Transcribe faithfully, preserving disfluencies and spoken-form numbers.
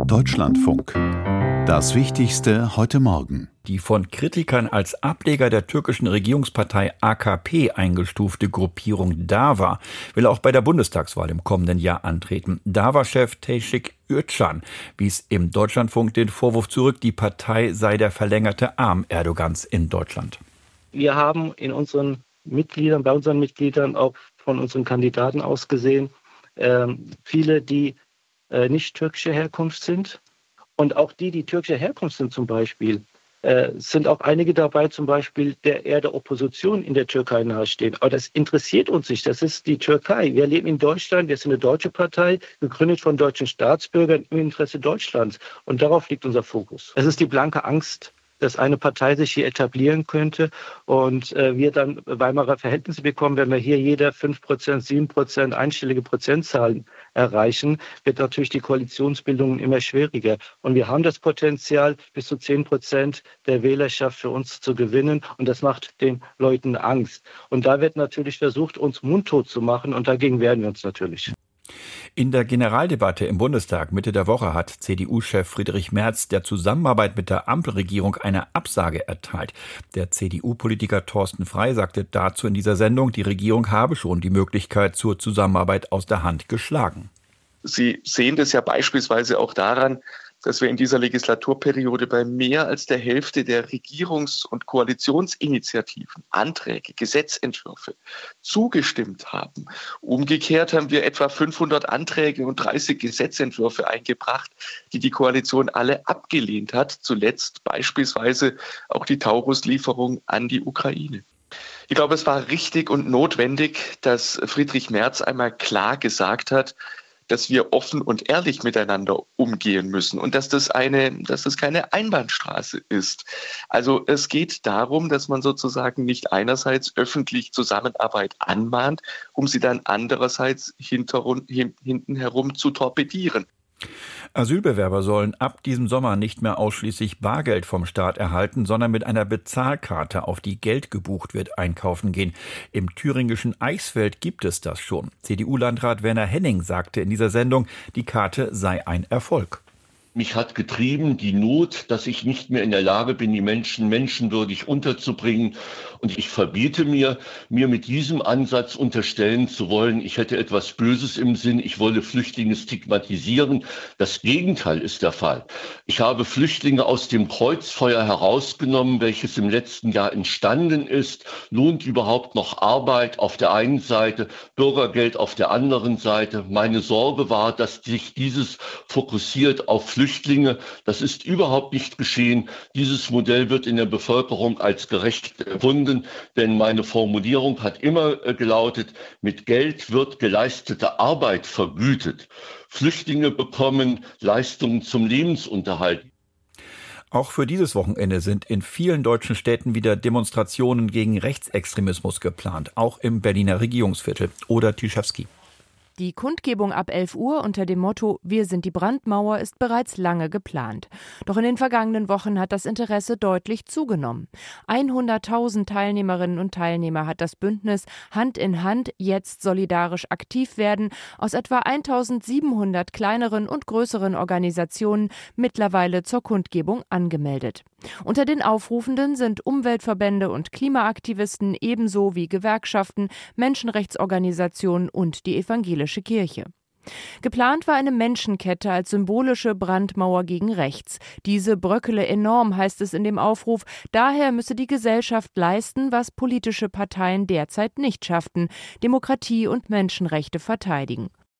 Deutschlandfunk. Das Wichtigste heute Morgen. Die von Kritikern als Ableger der türkischen Regierungspartei A K P eingestufte Gruppierung DAVA will auch bei der Bundestagswahl im kommenden Jahr antreten. DAVA-Chef Tevfik Özcan wies im Deutschlandfunk den Vorwurf zurück, die Partei sei der verlängerte Arm Erdogans in Deutschland. Wir haben in unseren Mitgliedern, bei unseren Mitgliedern auch von unseren Kandidaten aus gesehen, äh, viele, die äh, nicht türkischer Herkunft sind. Und auch die, die türkischer Herkunft sind zum Beispiel, äh, sind auch einige dabei, zum Beispiel, der eher der Opposition in der Türkei nahestehen. Aber das interessiert uns nicht. Das ist die Türkei. Wir leben in Deutschland. Wir sind eine deutsche Partei, gegründet von deutschen Staatsbürgern im Interesse Deutschlands. Und darauf liegt unser Fokus. Es ist die blanke Angst, dass eine Partei sich hier etablieren könnte und äh, wir dann Weimarer Verhältnisse bekommen, wenn wir hier jeder fünf Prozent, sieben Prozent einstellige Prozentzahlen erreichen, wird natürlich die Koalitionsbildung immer schwieriger. Und wir haben das Potenzial, bis zu zehn Prozent der Wählerschaft für uns zu gewinnen und das macht den Leuten Angst. Und da wird natürlich versucht, uns mundtot zu machen und dagegen wehren wir uns natürlich. In der Generaldebatte im Bundestag Mitte der Woche hat C D U-Chef Friedrich Merz der Zusammenarbeit mit der Ampelregierung eine Absage erteilt. Der C D U-Politiker Thorsten Frey sagte dazu in dieser Sendung, die Regierung habe schon die Möglichkeit zur Zusammenarbeit aus der Hand geschlagen. Sie sehen das ja beispielsweise auch daran, dass wir in dieser Legislaturperiode bei mehr als der Hälfte der Regierungs- und Koalitionsinitiativen, Anträge, Gesetzentwürfe zugestimmt haben. Umgekehrt haben wir etwa fünfhundert Anträge und dreißig Gesetzentwürfe eingebracht, die die Koalition alle abgelehnt hat. Zuletzt beispielsweise auch die Taurus-Lieferung an die Ukraine. Ich glaube, es war richtig und notwendig, dass Friedrich Merz einmal klar gesagt hat, dass wir offen und ehrlich miteinander umgehen müssen und dass das eine, dass das keine Einbahnstraße ist. Also es geht darum, dass man sozusagen nicht einerseits öffentlich Zusammenarbeit anmahnt, um sie dann andererseits hinter, hinten herum zu torpedieren. Asylbewerber sollen ab diesem Sommer nicht mehr ausschließlich Bargeld vom Staat erhalten, sondern mit einer Bezahlkarte, auf die Geld gebucht wird, einkaufen gehen. Im thüringischen Eichsfeld gibt es das schon. C D U-Landrat Werner Henning sagte in dieser Sendung, die Karte sei ein Erfolg. Mich hat getrieben die Not, dass ich nicht mehr in der Lage bin, die Menschen menschenwürdig unterzubringen. Und ich verbiete mir, mir mit diesem Ansatz unterstellen zu wollen, ich hätte etwas Böses im Sinn, ich wolle Flüchtlinge stigmatisieren. Das Gegenteil ist der Fall. Ich habe Flüchtlinge aus dem Kreuzfeuer herausgenommen, welches im letzten Jahr entstanden ist. Lohnt überhaupt noch Arbeit auf der einen Seite, Bürgergeld auf der anderen Seite? Meine Sorge war, dass sich dieses fokussiert auf Flüchtlinge. Flüchtlinge. Das ist überhaupt nicht geschehen. Dieses Modell wird in der Bevölkerung als gerecht empfunden, denn meine Formulierung hat immer gelautet, mit Geld wird geleistete Arbeit vergütet. Flüchtlinge bekommen Leistungen zum Lebensunterhalt. Auch für dieses Wochenende sind in vielen deutschen Städten wieder Demonstrationen gegen Rechtsextremismus geplant, auch im Berliner Regierungsviertel. Oder Tischewski. Die Kundgebung ab elf Uhr unter dem Motto »Wir sind die Brandmauer« ist bereits lange geplant. Doch in den vergangenen Wochen hat das Interesse deutlich zugenommen. hunderttausend Teilnehmerinnen und Teilnehmer hat das Bündnis Hand in Hand jetzt solidarisch aktiv werden aus etwa eintausendsiebenhundert kleineren und größeren Organisationen mittlerweile zur Kundgebung angemeldet. Unter den Aufrufenden sind Umweltverbände und Klimaaktivisten ebenso wie Gewerkschaften, Menschenrechtsorganisationen und die evangelische Kirche. Geplant war eine Menschenkette als symbolische Brandmauer gegen rechts. Diese bröckele enorm, heißt es in dem Aufruf. Daher müsse die Gesellschaft leisten, was politische Parteien derzeit nicht schafften: Demokratie und Menschenrechte verteidigen.